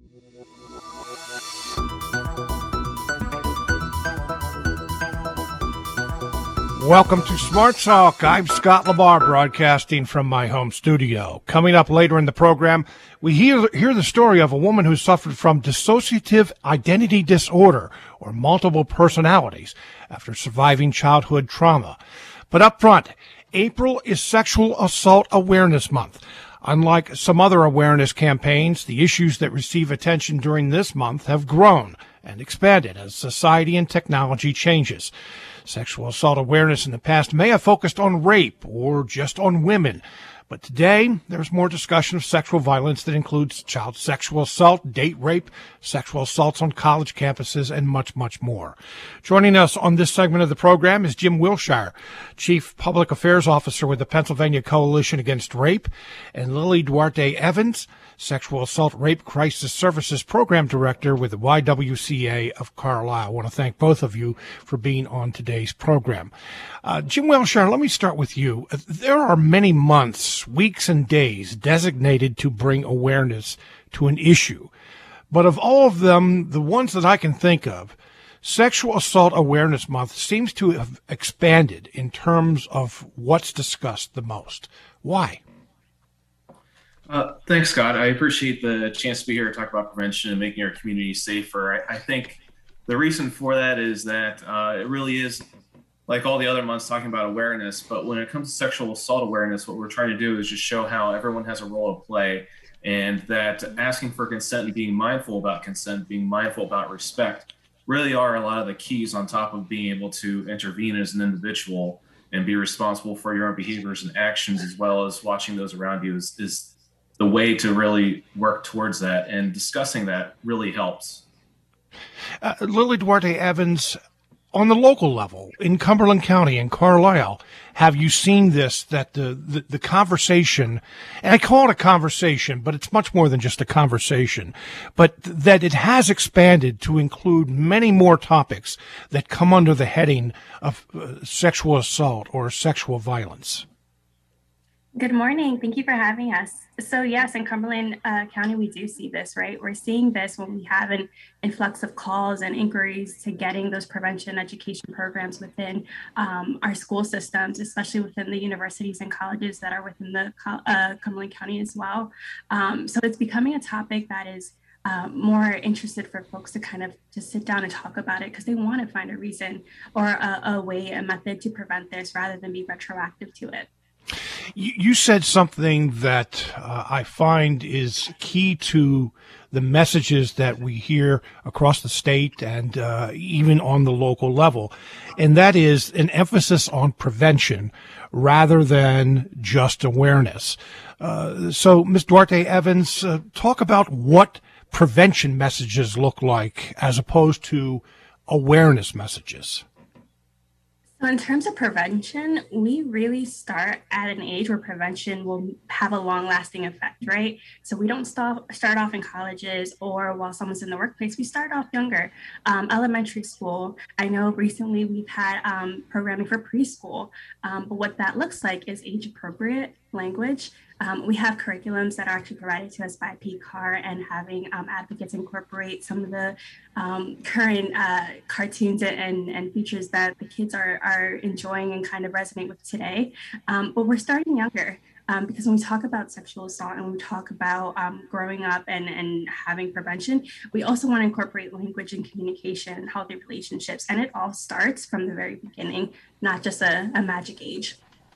Welcome to Smart Talk. I'm Scott Labar, broadcasting from my home studio. Coming up later in the program, we hear the story of a woman who suffered from dissociative identity disorder, or multiple personalities, after surviving childhood trauma. But up front, April is Sexual Assault Awareness Month. Unlike some other awareness campaigns, the issues that receive attention during this month have grown and expanded as society and technology changes. Sexual assault awareness in the past may have focused on rape or just on women, but today there's more discussion of sexual violence that includes child sexual assault, date rape, sexual assaults on college campuses, and much, much more. Joining us on this segment of the program is Jim Wilshire, Chief Public Affairs Officer with the Pennsylvania Coalition Against Rape, and Lily Duarte Evans, Sexual Assault Rape Crisis Services Program Director with the YWCA of Carlisle. I want to thank both of you for being on today's program. Jim Wilshire, let me start with you. There are many months, weeks, and days designated to bring awareness to an issue. But of all of them, the ones that I can think of, Sexual Assault Awareness Month seems to have expanded in terms of what's discussed the most. Why? Thanks, Scott. I appreciate the chance to be here to talk about prevention and making our community safer. I think the reason for that is that it really is, like all the other months, talking about awareness. But when it comes to sexual assault awareness, what we're trying to do is just show how everyone has a role to play, and that asking for consent and being mindful about consent, being mindful about respect, really are a lot of the keys on top of being able to intervene as an individual and be responsible for your own behaviors and actions, as well as watching those around you is the way to really work towards that, and discussing that really helps. Lily Duarte Evans, on the local level in Cumberland County and Carlisle, have you seen this, that the conversation, and I call it a conversation, but it's much more than just a conversation, but that it has expanded to include many more topics that come under the heading of sexual assault or sexual violence? Good morning. Thank you for having us. So yes, in Cumberland County, we do see this, right? We're seeing this when we have an influx of calls and inquiries to getting those prevention education programs within our school systems, especially within the universities and colleges that are within the Cumberland County as well. So it's becoming a topic that is more interested for folks to kind of just sit down and talk about it, because they want to find a reason or a way, a method to prevent this rather than be retroactive to it. You said something that I find is key to the messages that we hear across the state and even on the local level, and that is an emphasis on prevention rather than just awareness. So, Ms. Duarte Evans, talk about what prevention messages look like as opposed to awareness messages. So in terms of prevention, we really start at an age where prevention will have a long-lasting effect, right? So we don't start off in colleges or while someone's in the workplace. We start off younger, elementary school. I know recently we've had programming for preschool, but what that looks like is age-appropriate language. We have curriculums that are actually provided to us by PCAR, and having advocates incorporate some of the current cartoons and features that the kids are enjoying and kind of resonate with today. But we're starting younger. Because when we talk about sexual assault and we talk about growing up and having prevention, we also want to incorporate language and communication and healthy relationships. And it all starts from the very beginning, not just a magic age.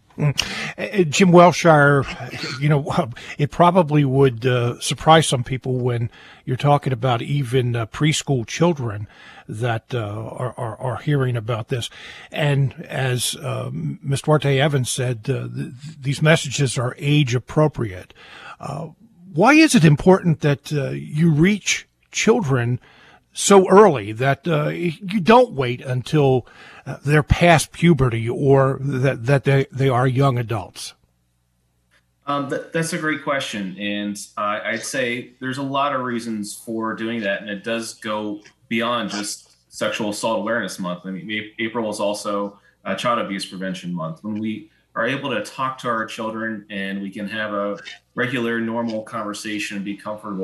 Jim Wilshire, it probably would surprise some people when you're talking about even preschool children that are hearing about this. And as Ms. Duarte Evans said, these messages are age appropriate. Why is it important that you reach children so early, that you don't wait until they're past puberty or that they are young adults? That's a great question. And I'd say there's a lot of reasons for doing that. And it does go beyond just Sexual Assault Awareness Month. I mean, April is also Child Abuse Prevention Month. When we are able to talk to our children and we can have a regular, normal conversation and be comfortable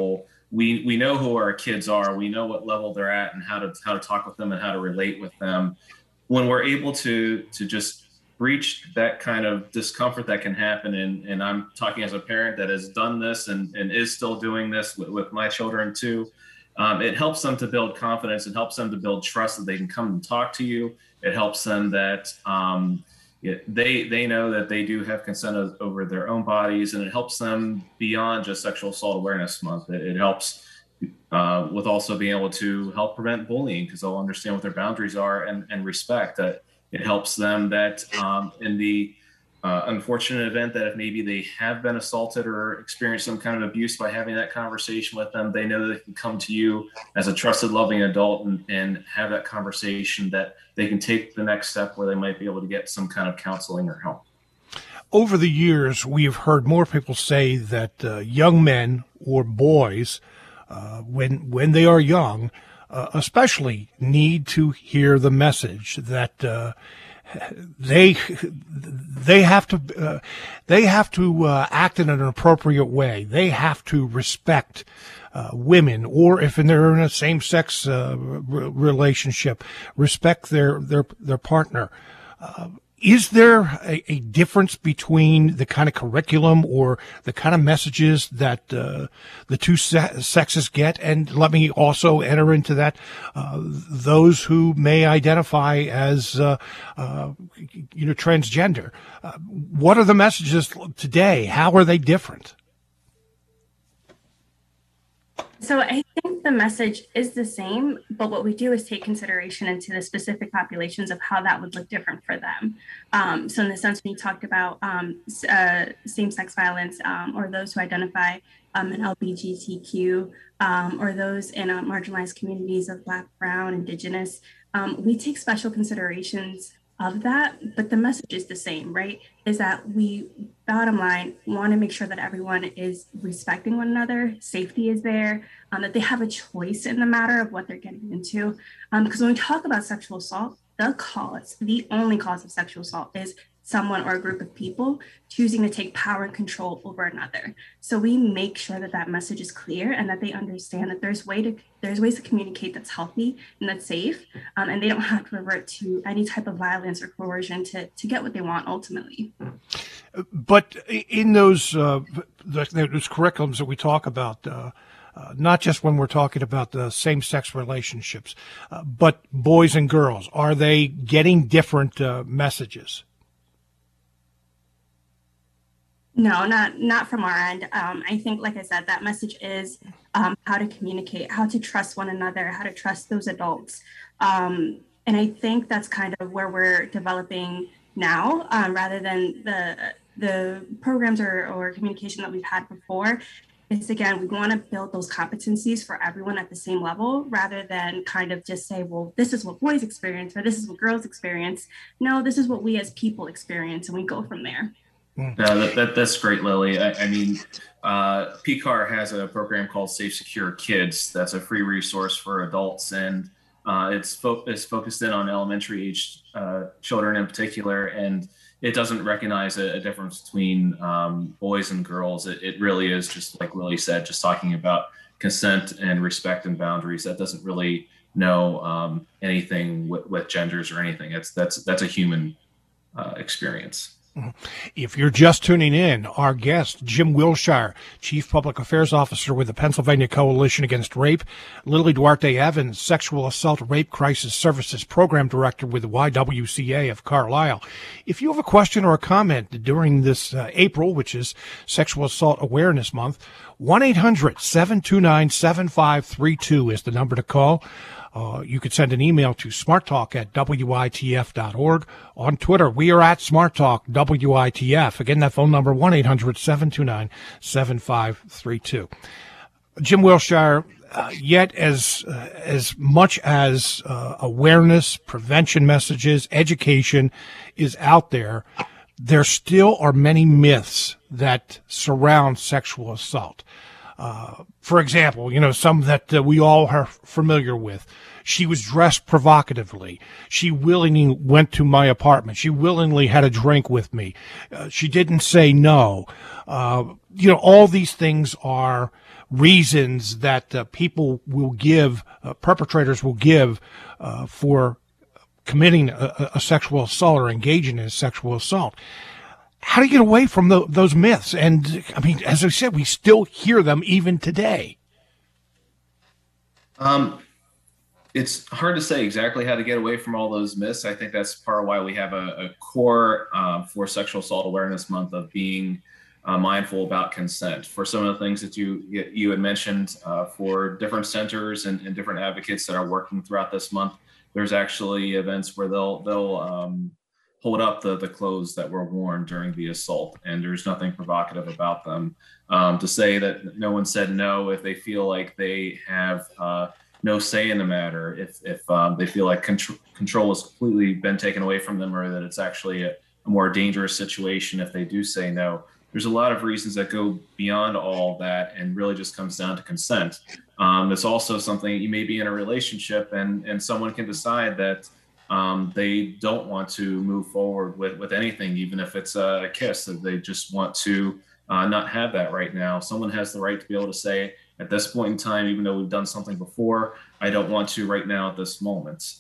we know who our kids are, we know what level they're at, and how to talk with them and how to relate with them. When we're able to just breach that kind of discomfort that can happen, and I'm talking as a parent that has done this and is still doing this with my children too. It helps them to build confidence. It helps them to build trust that they can come and talk to you. It helps them that they know that they do have consent over their own bodies, and it helps them beyond just Sexual Assault Awareness Month. It helps with also being able to help prevent bullying, because they'll understand what their boundaries are and respect that. It helps them that in the unfortunate event that if maybe they have been assaulted or experienced some kind of abuse, by having that conversation with them, they know that they can come to you as a trusted, loving adult and have that conversation, that they can take the next step where they might be able to get some kind of counseling or help. Over the years, we've heard more people say that young men or boys, when they are young, especially need to hear the message that they have to act in an appropriate way. They have to respect women, or if they're in a same-sex relationship, respect their partner. Is there a difference between the kind of curriculum or the kind of messages that the two sexes get? And let me also enter into that those who may identify as transgender. What are the messages today? How are they different? So I think the message is the same, but what we do is take consideration into the specific populations of how that would look different for them. So in the sense when you talked about same-sex violence, or those who identify in LGBTQ, or those in marginalized communities of Black, Brown, Indigenous, we take special considerations of that, but the message is the same, right? Is that we, bottom line, want to make sure that everyone is respecting one another, safety is there, that they have a choice in the matter of what they're getting into. Because when we talk about sexual assault, the only cause of sexual assault is someone or a group of people choosing to take power and control over another. So we make sure that that message is clear and that they understand that there's ways to communicate that's healthy and that's safe, and they don't have to revert to any type of violence or coercion to get what they want ultimately. But in those curriculums that we talk about, not just when we're talking about the same-sex relationships, but boys and girls, are they getting different messages? No, not from our end. I think, like I said, that message is how to communicate, how to trust one another, how to trust those adults. And I think that's kind of where we're developing now, rather than the programs or communication that we've had before. It's, again, we want to build those competencies for everyone at the same level, rather than kind of just say, well, this is what boys experience or this is what girls experience. No, this is what we as people experience, and we go from there. No, that's great, Lily. I mean, PCAR has a program called Safe Secure Kids. That's a free resource for adults, and it's focused in on elementary age children in particular, and it doesn't recognize a difference between boys and girls. It really is just like Lily said, just talking about consent and respect and boundaries. That doesn't really know anything with genders or anything. That's a human experience. If you're just tuning in, our guest, Jim Wilshire, Chief Public Affairs Officer with the Pennsylvania Coalition Against Rape, Lily Duarte Evans, Sexual Assault Rape Crisis Services Program Director with the YWCA of Carlisle. If you have a question or a comment during this April, which is Sexual Assault Awareness Month, 1-800-729-7532 is the number to call. You could send an email to smarttalk@witf.org. On Twitter, we are at smarttalkwitf. Again, that phone number, 1-800-729-7532. Jim Wilshire, yet as much as awareness, prevention messages, education is out there, there still are many myths that surround sexual assault. For example, some that we all are familiar with. She was dressed provocatively. She willingly went to my apartment. She willingly had a drink with me. She didn't say no. All these things are reasons that people will give, perpetrators will give for committing a sexual assault or engaging in a sexual assault. How do you get away from those myths? And I mean, as I said, we still hear them even today. It's hard to say exactly how to get away from all those myths. I think that's part of why we have a core for Sexual Assault Awareness Month of being mindful about consent. For some of the things that you had mentioned, for different centers and different advocates that are working throughout this month, there's actually events where they'll hold up the clothes that were worn during the assault, and there's nothing provocative about them. To say that no one said no if they feel like they have no say in the matter, if they feel like control has completely been taken away from them, or that it's actually a more dangerous situation if they do say no. There's a lot of reasons that go beyond all that and really just comes down to consent. It's also something, you may be in a relationship and someone can decide that they don't want to move forward with anything, even if it's a kiss, that they just want to not have that right now. Someone has the right to be able to say, at this point in time, even though we've done something before, I don't want to right now at this moment.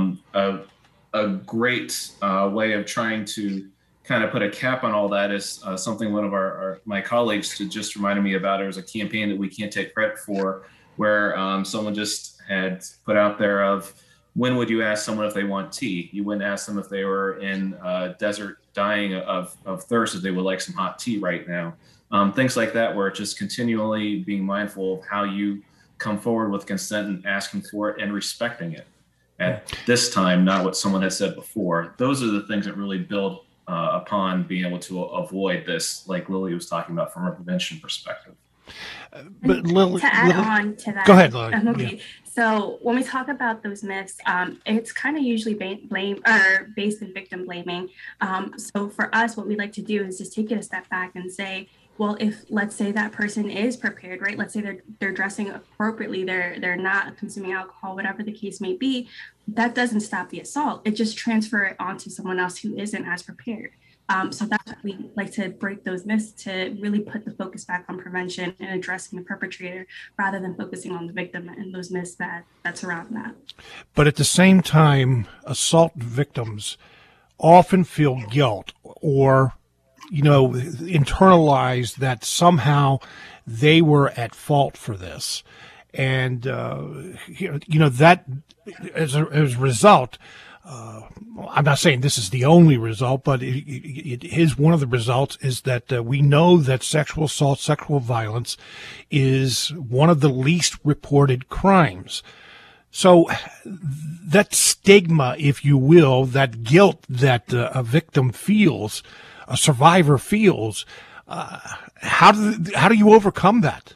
A great way of trying to kind of put a cap on all that is something one of my colleagues just reminded me about. It was a campaign that we can't take credit for, where someone just had put out there of, when would you ask someone if they want tea? You wouldn't ask them if they were in a desert dying of thirst, if they would like some hot tea right now. Things like that, where it's just continually being mindful of how you come forward with consent and asking for it and respecting it at this time, not what someone had said before. Those are the things that really build upon being able to avoid this, like Lily was talking about from a prevention perspective. But Lily, to add on to that, go ahead, Lily. Okay. Yeah. So when we talk about those myths, it's kind of usually based in victim blaming. So for us, what we like to do is just take it a step back and say, well, if let's say that person is prepared, right? Let's say they're dressing appropriately, they're not consuming alcohol, whatever the case may be, that doesn't stop the assault. It just transfer it onto someone else who isn't as prepared. So that's what we like to break those myths, to really put the focus back on prevention and addressing the perpetrator rather than focusing on the victim and those myths that surround that. But at the same time, assault victims often feel guilt or, internalize that somehow they were at fault for this. And, that as a result, I'm not saying this is the only result, but it is one of the results, is that we know that sexual assault, sexual violence is one of the least reported crimes. So that stigma, if you will, that guilt that a victim feels, a survivor feels, how do you overcome that?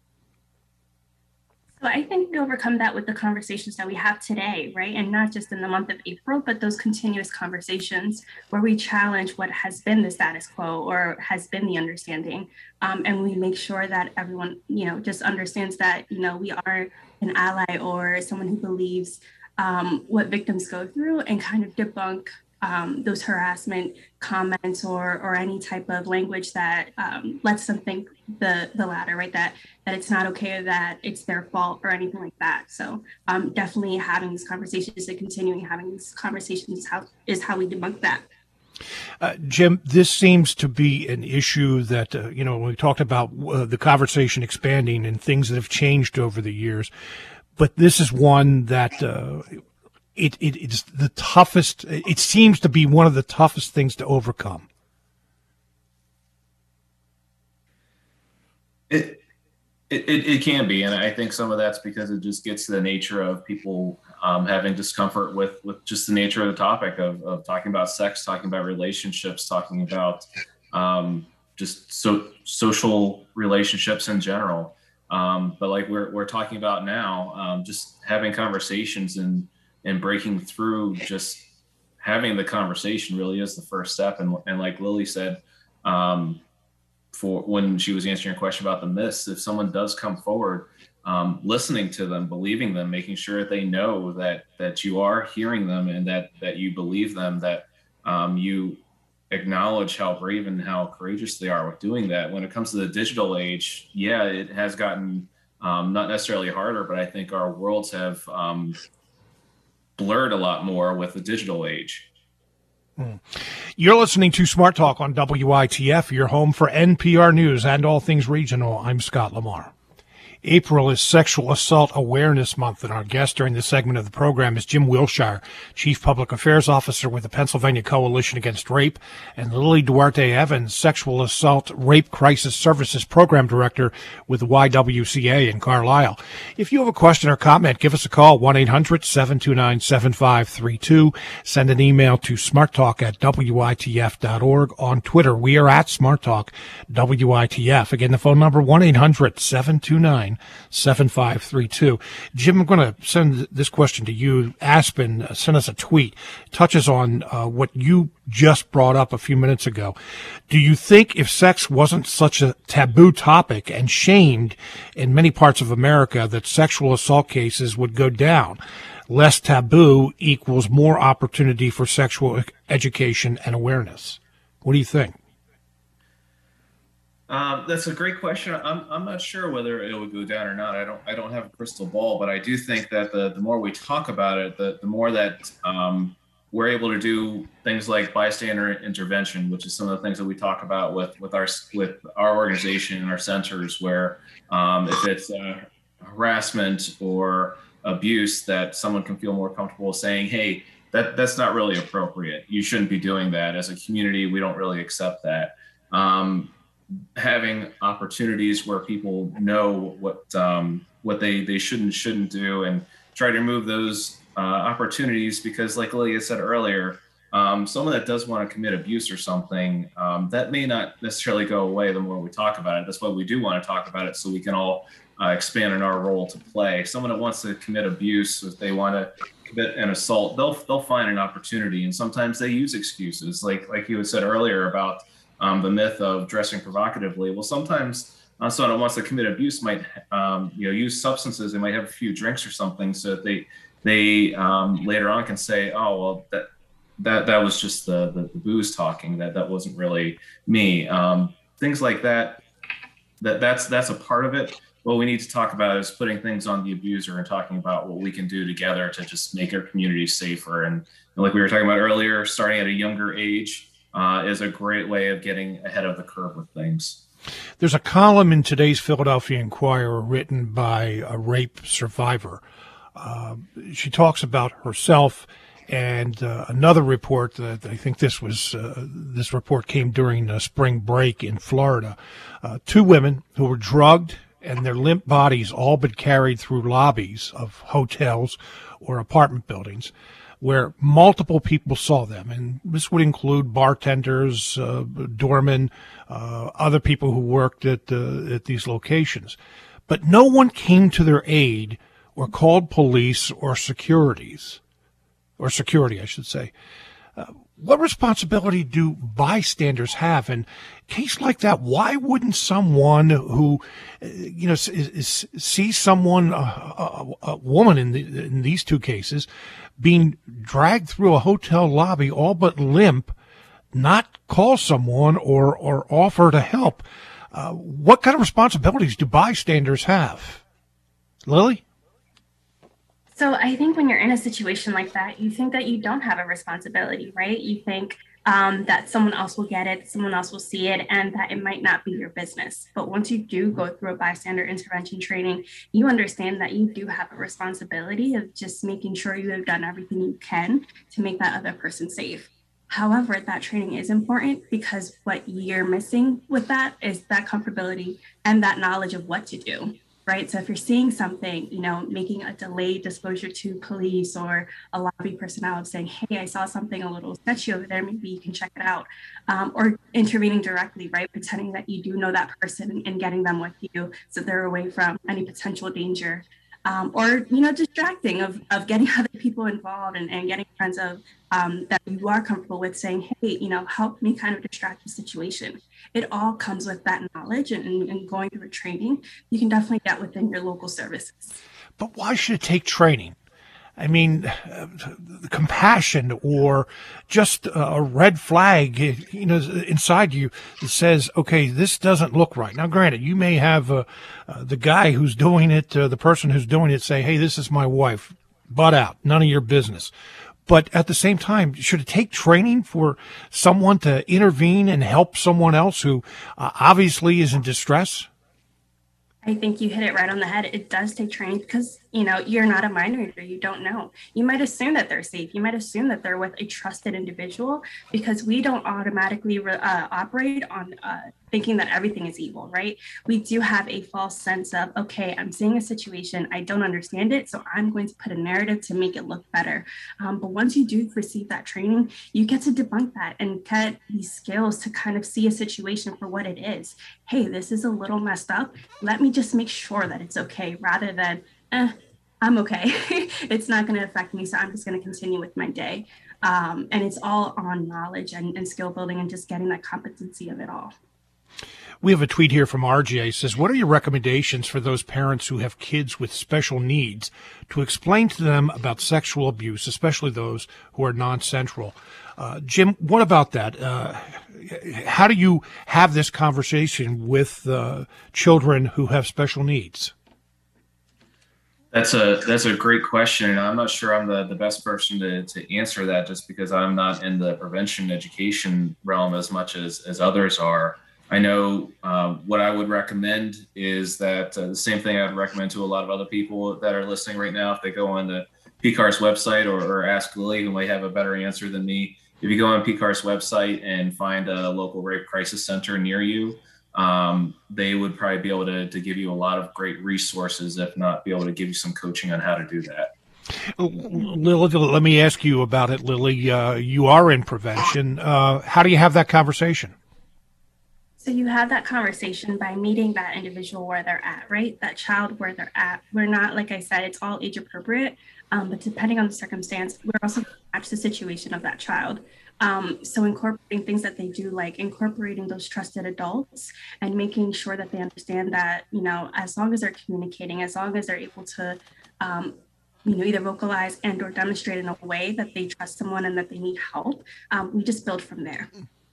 So I think we overcome that with the conversations that we have today, right? And not just in the month of April, but those continuous conversations where we challenge what has been the status quo or has been the understanding. And we make sure that everyone, just understands that, we are an ally or someone who believes what victims go through, and kind of debunk those harassment comments or any type of language that lets them think the latter, right? That it's not okay, or that it's their fault or anything like that. So definitely having these conversations and continuing having these conversations is how we debunk that. Jim, this seems to be an issue that, when we talked about the conversation expanding and things that have changed over the years, but this is one that it's the toughest. It seems to be one of the toughest things to overcome. It can be, and I think some of that's because it just gets to the nature of people having discomfort with just the nature of the topic of talking about sex, talking about relationships, talking about social relationships in general. But like we're talking about now, just having conversations and breaking through, just having the conversation really is the first step. And like Lily said, for when she was answering your question about the myths, if someone does come forward, listening to them, believing them, making sure that they know that you are hearing them and that you believe them, that you acknowledge how brave and how courageous they are with doing that. When it comes to the digital age, yeah, it has gotten not necessarily harder, but I think our worlds have blurred a lot more with the digital age. You're listening to Smart Talk on WITF, your home for NPR News and all things regional. I'm Scott Lamar. April is Sexual Assault Awareness Month, and our guest during this segment of the program is Jim Wilshire, Chief Public Affairs Officer with the Pennsylvania Coalition Against Rape, and Lily Duarte Evans, Sexual Assault Rape Crisis Services Program Director with the YWCA in Carlisle. If you have a question or comment, give us a call, 1-800-729-7532. Send an email to smarttalk@witf.org. On Twitter, we are at SmartTalk Again, the phone number, 1-800-729-7532. Jim, I'm going to send this question to you. Aspen sent us a tweet, touches on what you just brought up a few minutes ago. Do you think if sex wasn't such a taboo topic and shamed in many parts of America, that sexual assault cases would go down? Less taboo equals more opportunity for sexual education and awareness. What do you think? That's a great question. I'm not sure whether it would go down or not. I don't have a crystal ball, but I do think that the more we talk about it, the more that we're able to do things like bystander intervention, which is some of the things that we talk about with our organization and our centers, where if it's harassment or abuse, that someone can feel more comfortable saying, "Hey, that's not really appropriate. You shouldn't be doing that. As a community, we don't really accept that." Having opportunities where people know what they shouldn't do, and try to remove those opportunities, because like Lily said earlier, someone that does want to commit abuse or something, that may not necessarily go away the more we talk about it. That's why we do want to talk about it, so we can all expand in our role to play. Someone that wants to commit abuse, if they want to commit an assault, they'll find an opportunity, and sometimes they use excuses, like you had said earlier about the myth of dressing provocatively. Well, sometimes someone that wants to commit abuse might, use substances. They might have a few drinks or something, so that they later on can say, "Oh, well, that was just the booze talking. That wasn't really me." Things like that. That's a part of it. What we need to talk about is putting things on the abuser and talking about what we can do together to just make our community safer. And like we were talking about earlier, starting at a younger age is a great way of getting ahead of the curve with things. There's a column in today's Philadelphia Inquirer written by a rape survivor. She talks about herself and another report that I think this report came during spring break in Florida. Two women who were drugged and their limp bodies all but carried through lobbies of hotels or apartment buildings, where multiple people saw them. And this would include bartenders, doormen, other people who worked at these locations. But no one came to their aid or called police or security, I should say. What responsibility do bystanders have in a case like that? Why wouldn't someone who, see someone, a woman in these two cases, being dragged through a hotel lobby all but limp, not call someone or offer to help? What kind of responsibilities do bystanders have? Lily? So I think when you're in a situation like that, you think that you don't have a responsibility, right? You think that someone else will get it, someone else will see it, and that it might not be your business. But once you do go through a bystander intervention training, you understand that you do have a responsibility of just making sure you have done everything you can to make that other person safe. However, that training is important because what you're missing with that is that comfortability and that knowledge of what to do. Right. So if you're seeing something, making a delayed disclosure to police or a lobby personnel of saying, "Hey, I saw something a little sketchy over there, maybe you can check it out," or intervening directly, right, pretending that you do know that person and getting them with you so they're away from any potential danger. Or distracting of getting other people involved and getting friends of that you are comfortable with saying, "Hey, help me kind of distract the situation." It all comes with that knowledge and going through a training. You can definitely get within your local services. But why should it take training? I mean, compassion or just a red flag, inside you that says, okay, this doesn't look right. Now, granted, you may have the guy who's doing it, the person who's doing it say, hey, this is my wife, butt out, none of your business. But at the same time, should it take training for someone to intervene and help someone else who obviously is in distress? I think you hit it right on the head. It does take training because, you're not a mind reader. You don't know. You might assume that they're safe. You might assume that they're with a trusted individual because we don't automatically operate on thinking that everything is evil, right? We do have a false sense of, okay, I'm seeing a situation, I don't understand it, so I'm going to put a narrative to make it look better. But once you do receive that training, you get to debunk that and get these skills to kind of see a situation for what it is. Hey, this is a little messed up. Let me just make sure that it's okay rather than, I'm okay. It's not going to affect me, so I'm just going to continue with my day. And it's all on knowledge and skill building and just getting that competency of it all. We have a tweet here from RJ. It says, what are your recommendations for those parents who have kids with special needs to explain to them about sexual abuse, especially those who are non-central? Jim, what about that? How do you have this conversation with children who have special needs? That's a great question, and I'm not sure I'm the best person to answer that, just because I'm not in the prevention education realm as much as others are. I know what I would recommend is that the same thing I'd recommend to a lot of other people that are listening right now. If they go on the PCAR's website or ask Lily, who might have a better answer than me, if you go on PCAR's website and find a local rape crisis center near you, they would probably be able to give you a lot of great resources, if not be able to give you some coaching on how to do that. Lily, let me ask you about it, Lily. You are in prevention. How do you have that conversation? So you have that conversation by meeting that individual where they're at, right? That child where they're at. We're not, like I said, it's all age appropriate, but depending on the circumstance, we're also going to match the situation of that child. So incorporating things that they do, like incorporating those trusted adults and making sure that they understand that, as long as they're communicating, as long as they're able to, either vocalize and or demonstrate in a way that they trust someone and that they need help, we just build from there.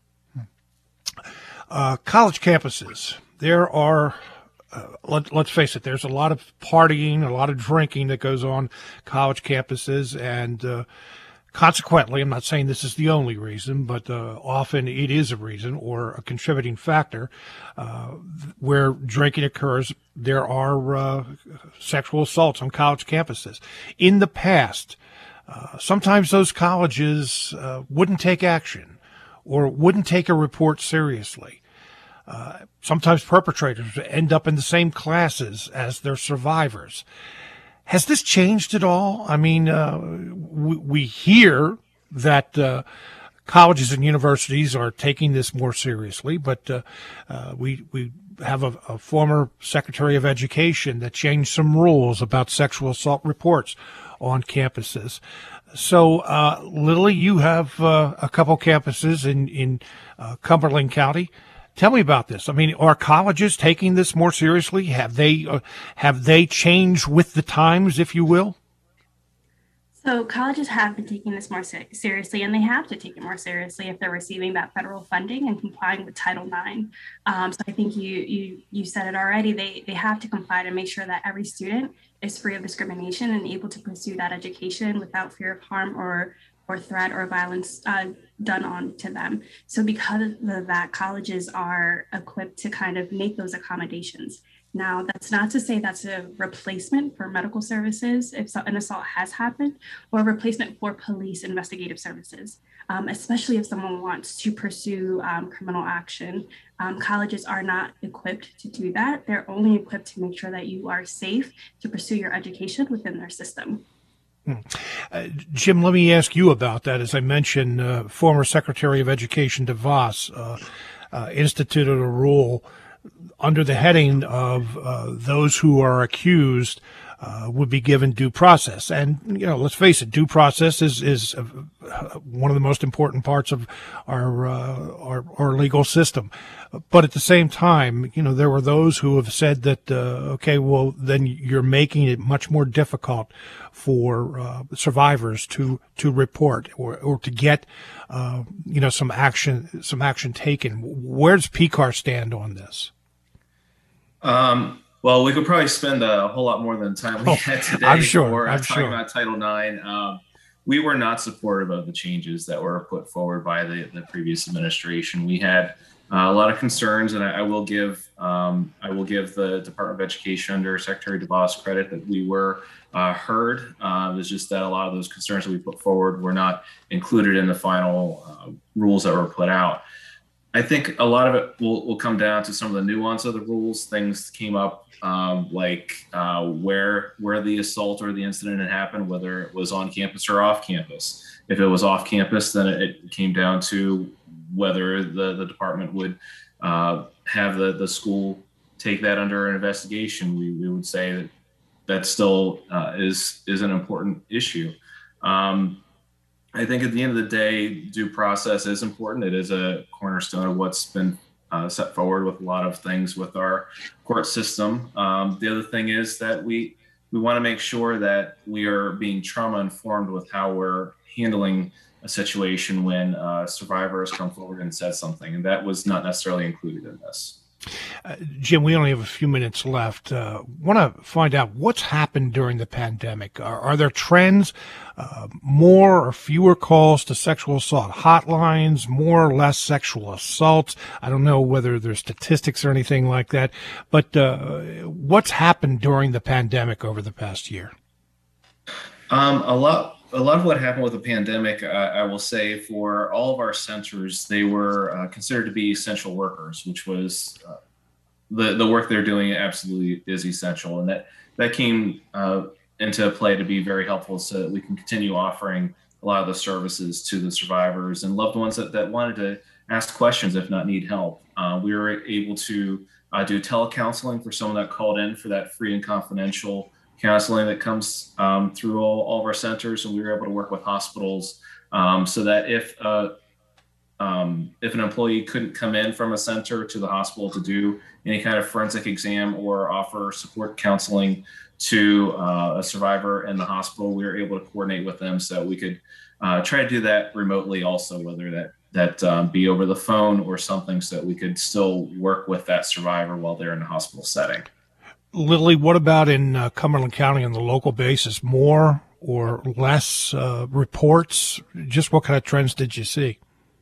College campuses, there are, let's face it, there's a lot of partying, a lot of drinking that goes on college campuses, and consequently, I'm not saying this is the only reason, but often it is a reason or a contributing factor where drinking occurs. There are sexual assaults on college campuses. In the past, sometimes those colleges wouldn't take action or wouldn't take a report seriously. Sometimes perpetrators end up in the same classes as their survivors. Has this changed at all? I mean, we hear that colleges and universities are taking this more seriously, but we have a former Secretary of Education that changed some rules about sexual assault reports on campuses. So, Lily, you have a couple campuses in Cumberland County. Tell me about this. I mean, are colleges taking this more seriously? Have they changed with the times, if you will? So colleges have been taking this more seriously, and they have to take it more seriously if they're receiving that federal funding and complying with Title IX. So I think you said it already. They have to comply to make sure that every student is free of discrimination and able to pursue that education without fear of harm or threat or violence done on to them. So because of that, colleges are equipped to kind of make those accommodations. Now, that's not to say that's a replacement for medical services if an assault has happened, or a replacement for police investigative services, especially if someone wants to pursue criminal action. Colleges are not equipped to do that. They're only equipped to make sure that you are safe to pursue your education within their system. Jim, let me ask you about that. As I mentioned, former Secretary of Education DeVos instituted a rule under the heading of those who are accused would be given due process. And, let's face it, due process is one of the most important parts of our legal system. But at the same time, there were those who have said that, okay, well, then you're making it much more difficult for survivors to report or to get, some action taken. Where does PCAR stand on this? Well, we could probably spend a whole lot more than time we had today. I'm sure. Talking about Title IX. We were not supportive of the changes that were put forward by the previous administration. We had a lot of concerns, and I will give the Department of Education under Secretary DeVos credit that we were heard. It's just that a lot of those concerns that we put forward were not included in the final rules that were put out. I think a lot of it will come down to some of the nuance of the rules. Things came up like where the assault or the incident had happened, whether it was on campus or off campus. If it was off campus, then it came down to whether the department would have the school take that under an investigation. We would say that still is an important issue. I think at the end of the day, due process is important. It is a cornerstone of what's been set forward with a lot of things with our court system. The other thing is that we want to make sure that we are being trauma informed with how we're handling a situation when survivors come forward and said something, and that was not necessarily included in this. Jim, we only have a few minutes left. Want to find out what's happened during the pandemic. Are there trends, more or fewer calls to sexual assault hotlines, more or less sexual assaults? I don't know whether there's statistics or anything like that, but what's happened during the pandemic over the past year? A lot of what happened with the pandemic, I will say, for all of our centers, they were considered to be essential workers, which was the work they're doing absolutely is essential. And that came into play to be very helpful so that we can continue offering a lot of the services to the survivors and loved ones that wanted to ask questions, if not need help. We were able to do telecounseling for someone that called in for that free and confidential counseling that comes through all of our centers, and we were able to work with hospitals so that if an employee couldn't come in from a center to the hospital to do any kind of forensic exam or offer support counseling to a survivor in the hospital, we were able to coordinate with them so we could try to do that remotely also, whether that be over the phone or something, so that we could still work with that survivor while they're in a hospital setting. Lily, what about in Cumberland County on the local basis? More or less reports? Just what kind of trends did you see?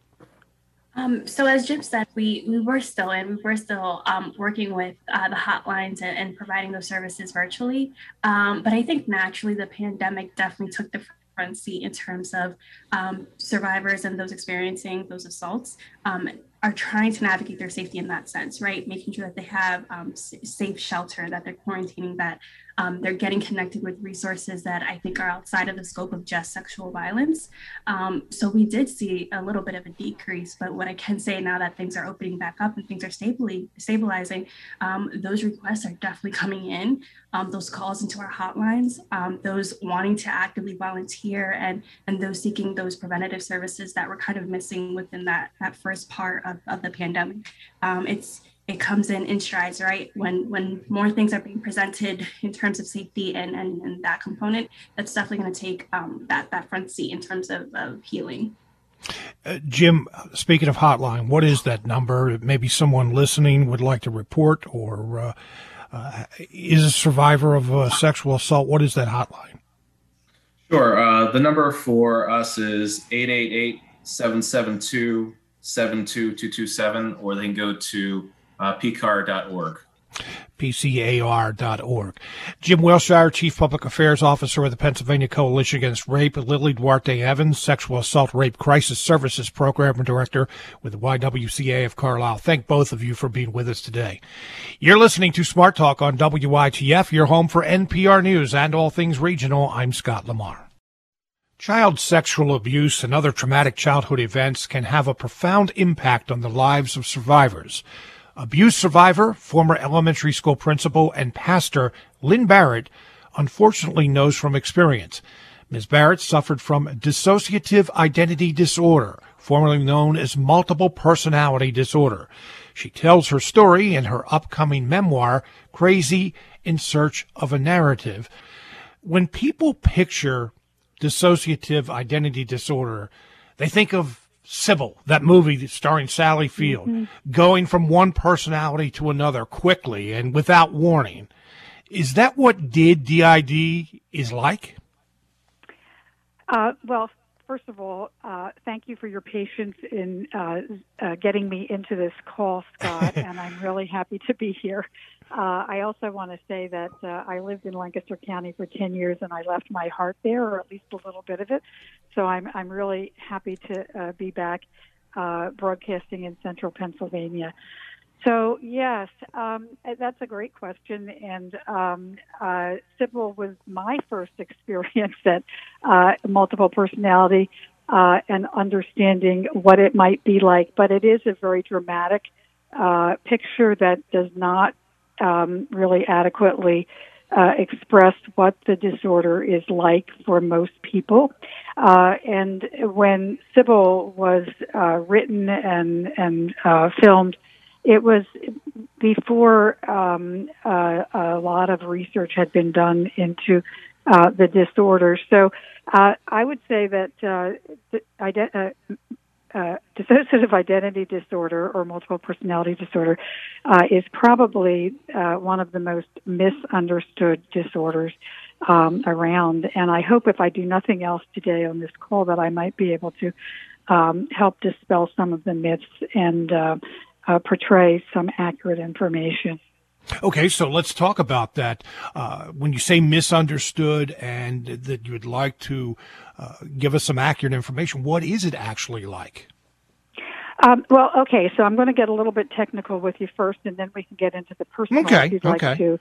So as Jim said, we were still working with the hotlines and providing those services virtually. But I think naturally the pandemic definitely took the front seat in terms of survivors and those experiencing those assaults are trying to navigate their safety in that sense, right? Making sure that they have safe shelter, that they're quarantining, that they're getting connected with resources that I think are outside of the scope of just sexual violence. So we did see a little bit of a decrease, but what I can say now that things are opening back up and things are stabilizing, those requests are definitely coming in, those calls into our hotlines, those wanting to actively volunteer and those seeking those preventative services that were kind of missing within that first part of the pandemic. It comes in strides, right? When more things are being presented in terms of safety and that component, that's definitely going to take that front seat in terms of healing. Jim, speaking of hotline, what is that number? Maybe someone listening would like to report or is a survivor of sexual assault. What is that hotline? Sure. The number for us is 888-772-72227, or they can go to pcar.org. PCAR.org. Jim Wilshire, Chief Public Affairs Officer of the Pennsylvania Coalition Against Rape. Lily Duarte Evans, Sexual Assault Rape Crisis Services Program Director with the YWCA of Carlisle. Thank both of you for being with us today. You're listening to Smart Talk on WITF, your home for NPR News and all things regional. I'm Scott Lamar. Child sexual abuse and other traumatic childhood events can have a profound impact on the lives of survivors. Abuse survivor, former elementary school principal, and pastor Lynn Barrett unfortunately knows from experience. Ms. Barrett suffered from dissociative identity disorder, formerly known as multiple personality disorder. She tells her story in her upcoming memoir, Crazy in Search of a Narrative. When people picture dissociative identity disorder, they think of Sybil, that movie starring Sally Field, going from one personality to another quickly and without warning. Is that what DID is like? Well, first of all, thank you for your patience in getting me into this call, Scott, and I'm really happy to be here. I also want to say that I lived in Lancaster County for 10 years, and I left my heart there, or at least a little bit of it. So I'm really happy to be back broadcasting in central Pennsylvania. So, yes, that's a great question. And Sybil was my first experience at multiple personality and understanding what it might be like. But it is a very dramatic picture that does not really adequately express what the disorder is like for most people. And when Sybil was written and filmed, it was before a lot of research had been done into the disorder. So I would say that dissociative identity disorder or multiple personality disorder is probably one of the most misunderstood disorders around. And I hope if I do nothing else today on this call that I might be able to help dispel some of the myths and portray some accurate information. Okay, so let's talk about that. When you say misunderstood and that you would like to give us some accurate information, what is it actually like? Well, okay, so I'm going to get a little bit technical with you first, and then we can get into the personal if you'd like to.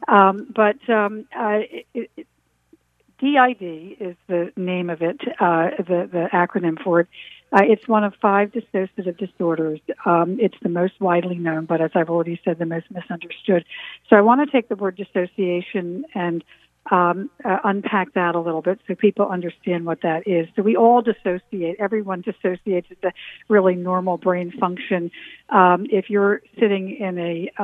DID is the name of it, the acronym for it. It's one of 5 dissociative disorders. It's the most widely known, but as I've already said, the most misunderstood. So I want to take the word dissociation and unpack that a little bit so people understand what that is. So we all dissociate. Everyone dissociates. It's a really normal brain function. If you're sitting in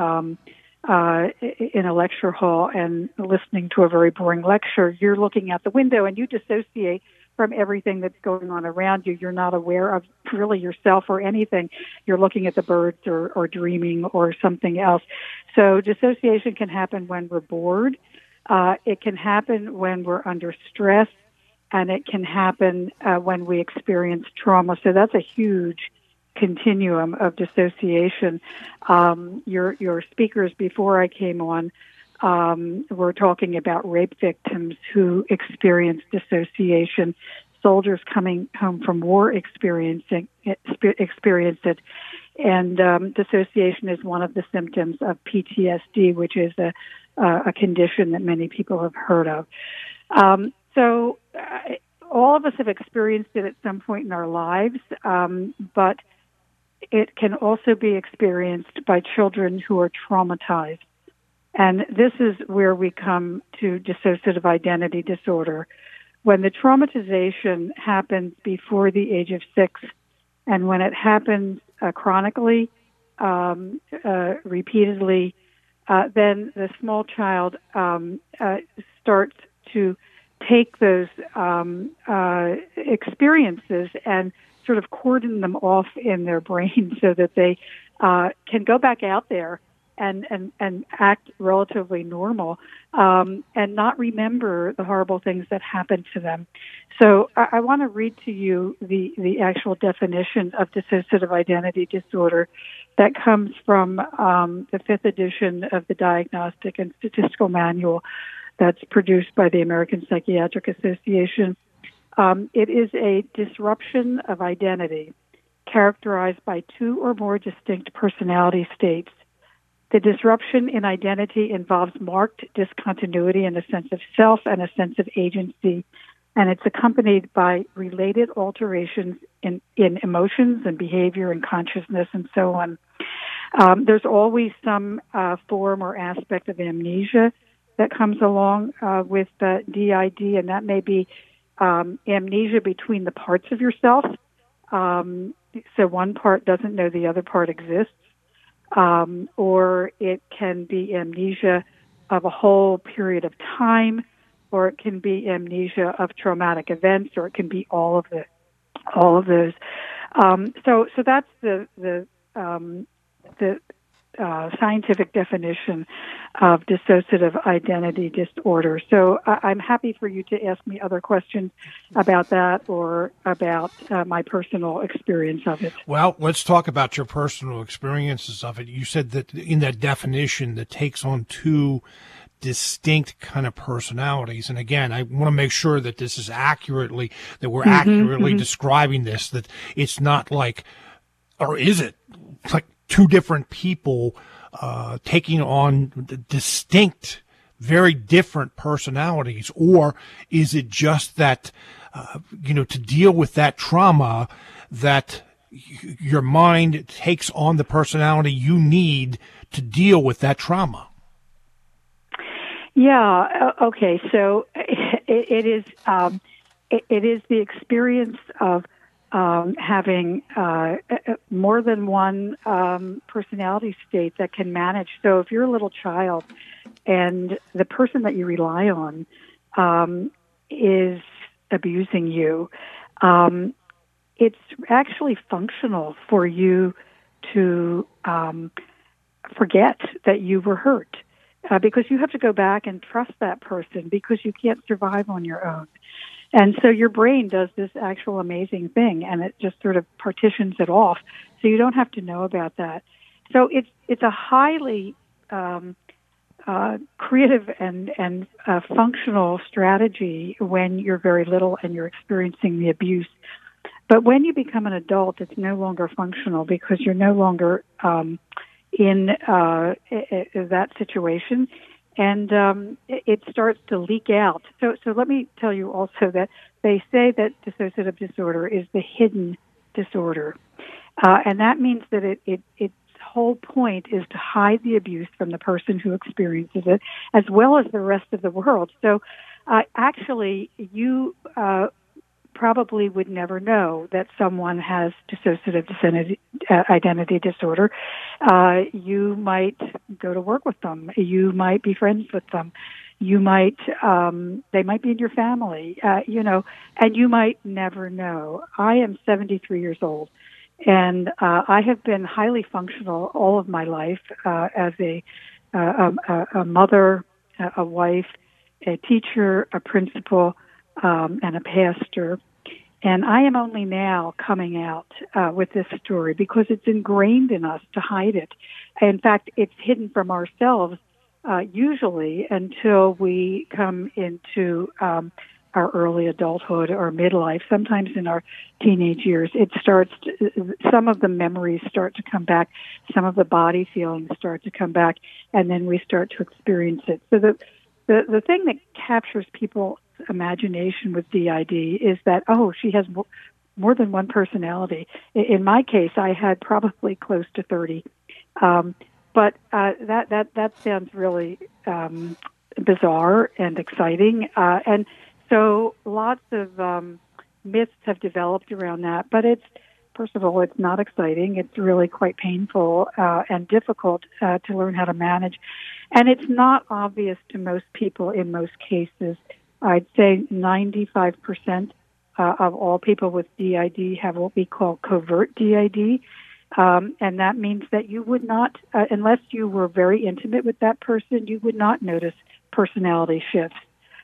a lecture hall and listening to a very boring lecture, you're looking out the window and you dissociate from everything that's going on around you. You're not aware of really yourself or anything. You're looking at the birds or dreaming or something else. So dissociation can happen when we're bored. It can happen when we're under stress, and it can happen when we experience trauma. So that's a huge continuum of dissociation. Your speakers before I came on were talking about rape victims who experience dissociation, soldiers coming home from war experience it. And dissociation is one of the symptoms of PTSD, which is a condition that many people have heard of. So all of us have experienced it at some point in our lives, but it can also be experienced by children who are traumatized. And this is where we come to dissociative identity disorder. When the traumatization happens before the age of 6, and when it happens chronically, repeatedly, then the small child starts to take those experiences and sort of cordon them off in their brain so that they can go back out there and act relatively normal and not remember the horrible things that happened to them. So I want to read to you the actual definition of dissociative identity disorder that comes from the 5th edition of the Diagnostic and Statistical Manual that's produced by the American Psychiatric Association. It is a disruption of identity characterized by 2 or more distinct personality states. The disruption in identity involves marked discontinuity in a sense of self and a sense of agency, and it's accompanied by related alterations in emotions and behavior and consciousness and so on. There's always some form or aspect of amnesia, that comes along with DID, and that may be amnesia between the parts of yourself. So one part doesn't know the other part exists, or it can be amnesia of a whole period of time, or it can be amnesia of traumatic events, or it can be all of those. So that's the scientific definition of dissociative identity disorder. So I'm happy for you to ask me other questions about that or about my personal experience of it. Well, let's talk about your personal experiences of it. You said that in that definition that takes on two distinct kind of personalities. And again, I want to make sure that this is accurately, that we're accurately describing this, that it's not like, or is it like two different people taking on distinct, very different personalities? Or is it just that, to deal with that trauma, that your mind takes on the personality you need to deal with that trauma? Yeah. Okay. So it is the experience of having more than one personality state that can manage. So if you're a little child and the person that you rely on is abusing you, it's actually functional for you to forget that you were hurt. Because you have to go back and trust that person because you can't survive on your own. And so your brain does this actual amazing thing, and it just sort of partitions it off, so you don't have to know about that. So it's a highly creative and functional strategy when you're very little and you're experiencing the abuse. But when you become an adult, it's no longer functional because you're no longer in that situation, and it starts to leak out. So let me tell you also that they say that dissociative disorder is the hidden disorder, and that means that its whole point is to hide the abuse from the person who experiences it, as well as the rest of the world. So actually, you probably would never know that someone has dissociative identity disorder. You might go to work with them. You might be friends with them. You might, they might be in your family, and you might never know. I am 73 years old, and I have been highly functional all of my life as a mother, a wife, a teacher, a principal, and a pastor. And I am only now coming out with this story because it's ingrained in us to hide it. In fact, it's hidden from ourselves usually until we come into our early adulthood or midlife. Sometimes in our teenage years, some of the memories start to come back, some of the body feelings start to come back, and then we start to experience it. So the thing that captures people's imagination with DID is that, she has more than one personality. In my case, I had probably close to 30. But that sounds really bizarre and exciting. And so lots of myths have developed around that. But first of all, it's not exciting. It's really quite painful and difficult to learn how to manage. And it's not obvious to most people in most cases. I'd say 95% of all people with DID have what we call covert DID. And that means that you would not, unless you were very intimate with that person, you would not notice personality shifts.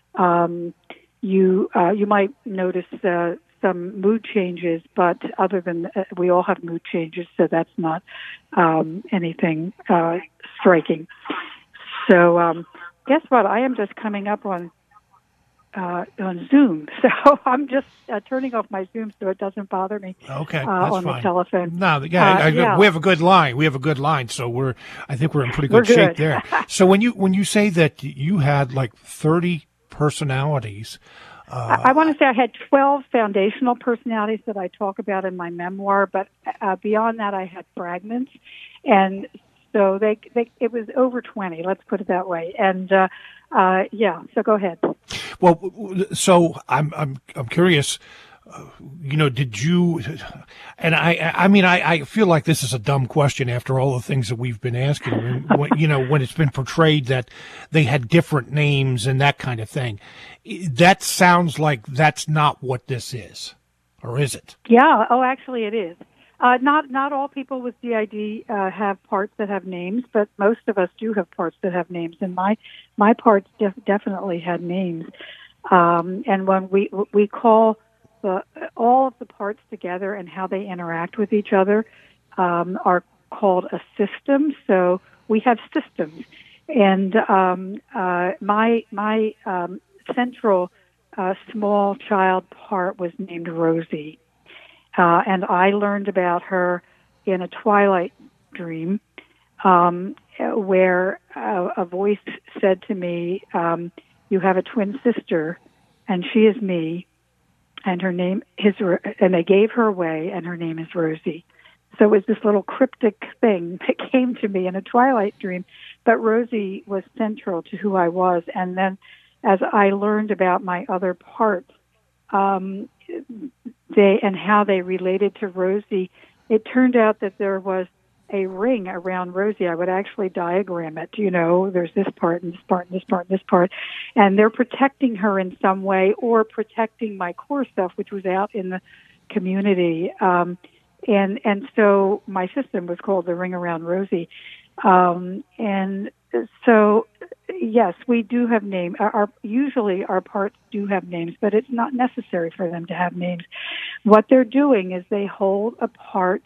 You might notice some mood changes, but other than we all have mood changes, so that's not anything striking. So guess what? I am just coming up on Zoom, so I'm just turning off my Zoom so it doesn't bother me. Okay, that's on fine. The telephone. No, we have a good line. So I think we're in pretty good shape there. So when you say that you had like 30 personalities, I want to say I had 12 foundational personalities that I talk about in my memoir, but beyond that, I had fragments, and So it was over 20. Let's put it that way. And yeah. So go ahead. Well, so I'm curious. Did you? And I mean, I feel like this is a dumb question after all the things that we've been asking. When it's been portrayed that they had different names and that kind of thing, that sounds like that's not what this is, or is it? Yeah. Oh, actually, it is. Not all people with DID have parts that have names, but most of us do have parts that have names. And my parts definitely had names. And when we call all of the parts together and how they interact with each other are called a system. So we have systems, and my central small child part was named Rosie, and I learned about her in a twilight dream, where a voice said to me, "You have a twin sister, and she is me." And her name is, and they gave her away, and her name is Rosie. So it was this little cryptic thing that came to me in a twilight dream, but Rosie was central to who I was. And then, as I learned about my other parts, and how they related to Rosie, it turned out that there was a ring around Rosie. I would actually diagram it. There's this part and this part and this part and this part, and they're protecting her in some way, or protecting my core self, which was out in the community. And so my system was called the Ring Around Rosie. And so, yes, we do have names. Usually our parts do have names, but it's not necessary for them to have names. What they're doing is they hold a part.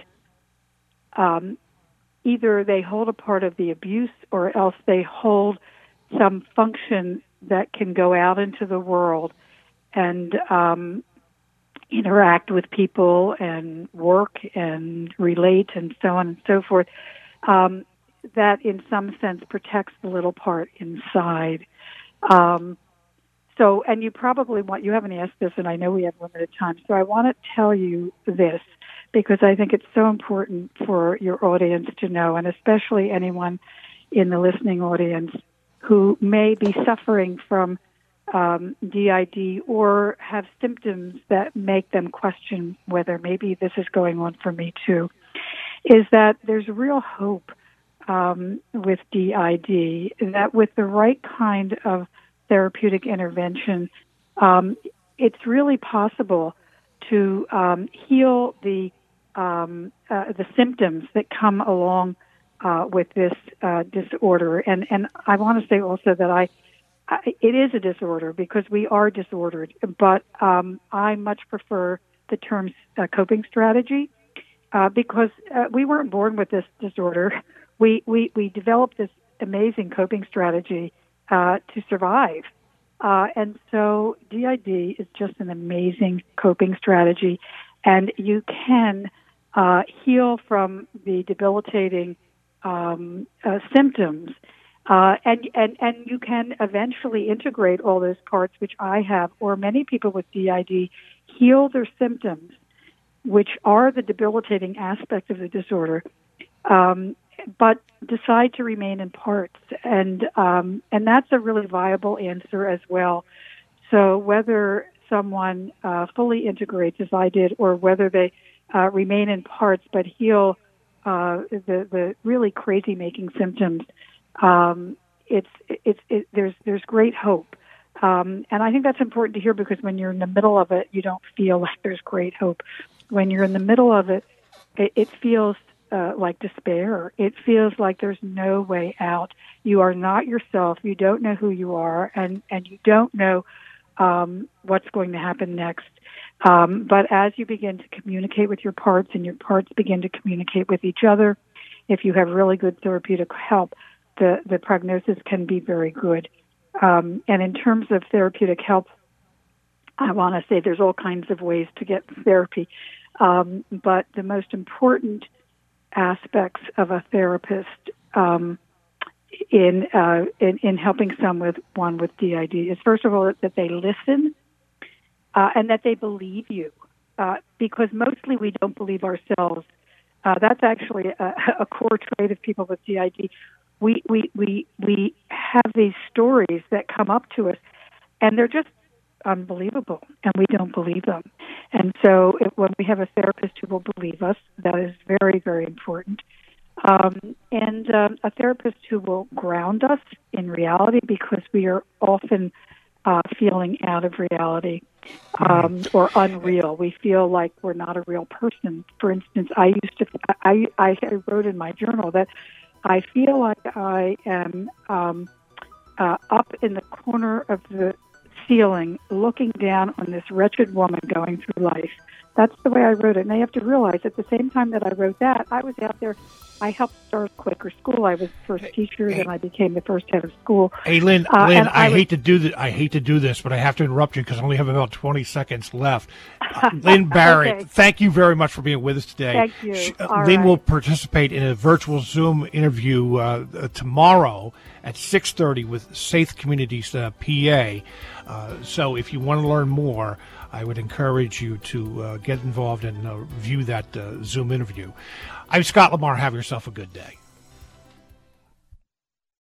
Either they hold a part of the abuse, or else they hold some function that can go out into the world and interact with people and work and relate and so on and so forth, that in some sense protects the little part inside. So, and you haven't asked this, and I know we have limited time, so I want to tell you this, because I think it's so important for your audience to know, and especially anyone in the listening audience who may be suffering from DID or have symptoms that make them question whether maybe this is going on for me too, is that there's real hope with DID, that with the right kind of therapeutic intervention, it's really possible to heal the symptoms that come along with this disorder. And I want to say also that it is a disorder because we are disordered, but I much prefer the term coping strategy because we weren't born with this disorder. We developed this amazing coping strategy to survive. And so DID is just an amazing coping strategy, and you can heal from the debilitating symptoms, and you can eventually integrate all those parts, which I have, or many people with DID heal their symptoms, which are the debilitating aspect of the disorder, but decide to remain in parts, and that's a really viable answer as well. So whether someone fully integrates, as I did, or whether they remain in parts but heal the really crazy making symptoms, there's great hope, and I think that's important to hear, because when you're in the middle of it, you don't feel like there's great hope. When you're in the middle of it, it feels like despair. It feels like there's no way out. You are not yourself. You don't know who you are, and you don't know what's going to happen next. But as you begin to communicate with your parts, and your parts begin to communicate with each other, if you have really good therapeutic help, the prognosis can be very good. And in terms of therapeutic help, I want to say there's all kinds of ways to get therapy. But the most important aspects of a therapist in helping someone with DID is, first of all, that they listen and that they believe you, because mostly we don't believe ourselves. That's actually a core trait of people with DID. We have these stories that come up to us, and they're just unbelievable, and we don't believe them. And so when we have a therapist who will believe us, that is very, very important. And a therapist who will ground us in reality, because we are often feeling out of reality or unreal. We feel like we're not a real person. For instance, I wrote in my journal that I feel like I am up in the corner of the ceiling looking down on this wretched woman going through life. That's the way I wrote it. And I have to realize at the same time that I wrote that, I was out there. I helped start Quaker School. I was the first teacher, then I became the first head of school. Hey, Lynn, I hate to do this, but I have to interrupt you because I only have about 20 seconds left. Lynn Barrett, Okay. Thank you very much for being with us today. Thank you. Lynn will participate in a virtual Zoom interview tomorrow at 6:30 with Safe Communities PA. So if you want to learn more, I would encourage you to get involved and view that Zoom interview. I'm Scott Lamar. Have yourself a good day.